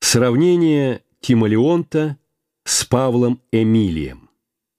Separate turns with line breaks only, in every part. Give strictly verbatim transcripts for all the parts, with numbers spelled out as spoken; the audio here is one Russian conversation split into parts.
Сравнение Тимолеонта с Павлом Эмилием.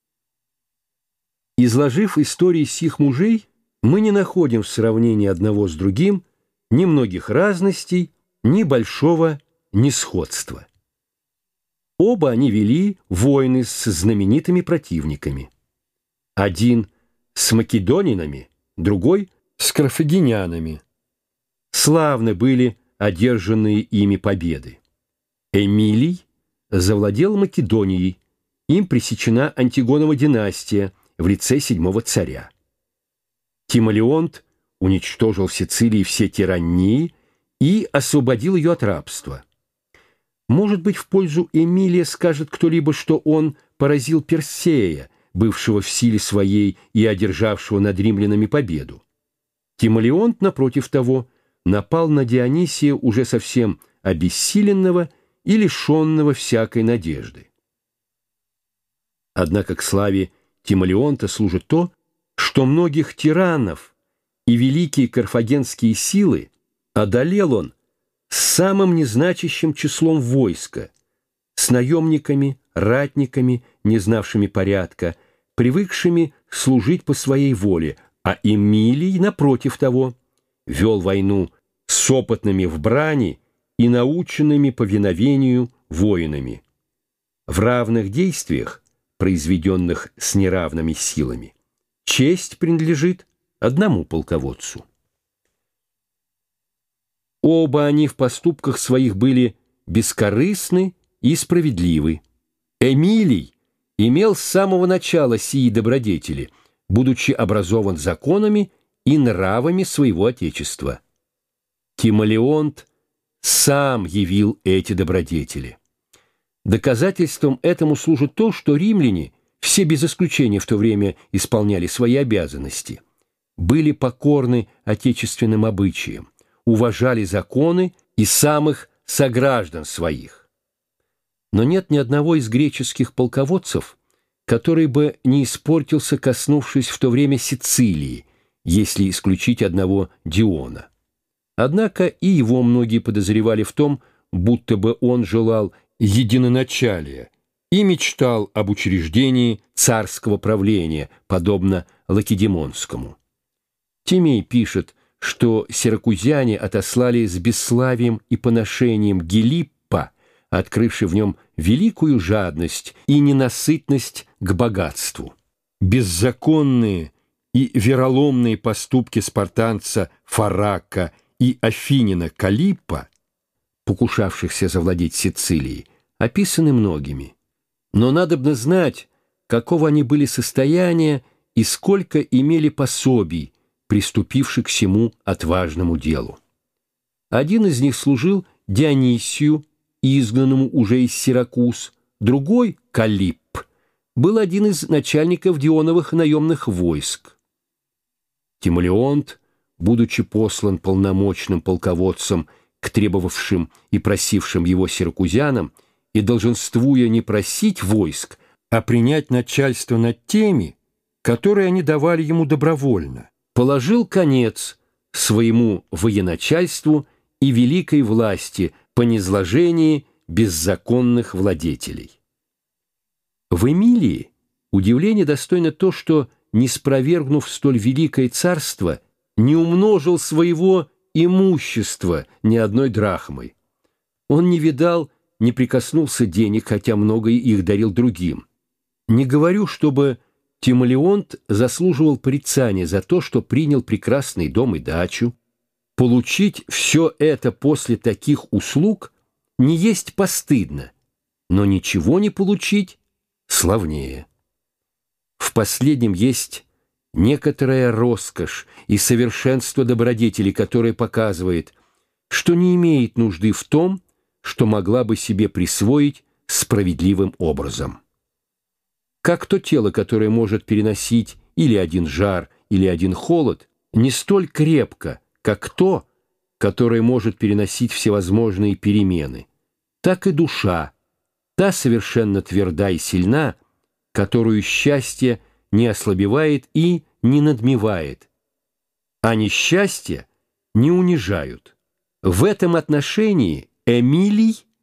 Изложив истории сих мужей, мы не находим в сравнении одного с другим ни многих разностей, ни большого несходства. Оба они вели войны с знаменитыми противниками. Один с македонинами, другой с карфагенянами. Славны были одержанные ими победы. Эмилий завладел Македонией, им пресечена Антигонова династия в лице седьмого царя. Тимолеонт уничтожил в Сицилии все тираннии и освободил ее от рабства. Может быть, в пользу Эмилия скажет кто-либо, что он поразил Персея, бывшего в силе своей и одержавшего над римлянами победу. Тимолеонт, напротив того, напал на Дионисия, уже совсем обессиленного и лишенного всякой надежды. Однако к славе Тимолеонта служит то, что многих тиранов и великие карфагенские силы одолел он с самым незначащим числом войска, с наемниками, ратниками, не знавшими порядка, привыкшими служить по своей воле, а Эмилий, напротив того, вел войну с опытными в брани и наученными повиновению воинами. В равных действиях, произведенных с неравными силами, честь принадлежит одному полководцу. Оба они в поступках своих были бескорыстны и справедливы. Эмилий имел с самого начала сии добродетели, будучи образован законами и нравами своего отечества. Тимолеонт сам явил эти добродетели. Доказательством этому служит то, что римляне, все без исключения в то время исполняли свои обязанности, были покорны отечественным обычаям, уважали законы и самых сограждан своих. Но нет ни одного из греческих полководцев, который бы не испортился, коснувшись в то время Сицилии, если исключить одного Диона. Однако и его многие подозревали в том, будто бы он желал единоначалия и мечтал об учреждении царского правления, подобно Лакедемонскому. Тимей пишет, что сиракузяне отослали с бесславием и поношением Гилиппа, открывший в нем великую жадность и ненасытность к богатству. Беззаконные и вероломные поступки спартанца Фарака и афинина Калиппа, покушавшихся завладеть Сицилией, описаны многими. Но надобно знать, какого они были состояния и сколько имели пособий, приступивших к сему отважному делу. Один из них служил Дионисию, изгнанному уже из Сиракуз, другой, Калипп, был один из начальников Дионовых наемных войск. Тимолеонт, будучи послан полномочным полководцем к требовавшим и просившим его сиракузянам, и долженствуя не просить войск, а принять начальство над теми, которые они давали ему добровольно, положил конец своему военачальству и великой власти по низложении беззаконных владетелей. В Эмилии удивление достойно то, что, не спровергнув столь великое царство, не умножил своего имущества ни одной драхмой. Он не видал, не прикоснулся денег, хотя многое их дарил другим. Не говорю, чтобы Тимолеонт заслуживал порицания за то, что принял прекрасный дом и дачу. Получить все это после таких услуг не есть постыдно, но ничего не получить славнее. В последнем есть некоторая роскошь и совершенство добродетели, которое показывает, что не имеет нужды в том, что могла бы себе присвоить справедливым образом. Как то тело, которое может переносить или один жар, или один холод, не столь крепко, как то, которое может переносить всевозможные перемены, так и душа, та совершенно тверда и сильна, которую счастье не ослабевает и не надмевает, а несчастье не унижают. В этом отношении Эмилий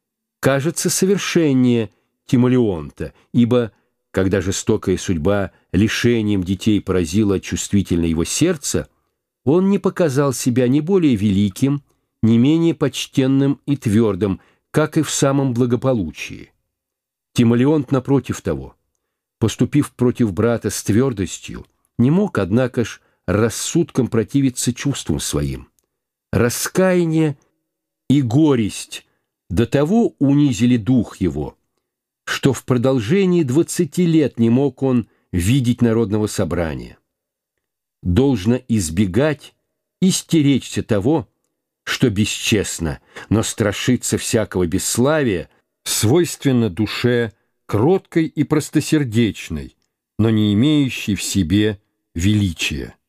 кажется совершеннее Тимолеонта, ибо, когда жестокая судьба лишением детей поразила чувствительно его сердце, он не показал себя ни более великим, ни менее почтенным и твердым, как и в самом благополучии. Тимолеонт, напротив того, поступив против брата с твердостью, не мог, однако ж, рассудком противиться чувствам своим. Раскаяние и горесть до того унизили дух его, что в продолжении двадцати лет не мог он видеть народного собрания. Должно избегать и стеречься того, что бесчестно, но страшиться всякого бесславия, свойственно душе кроткой и простосердечной, но не имеющей в себе величия.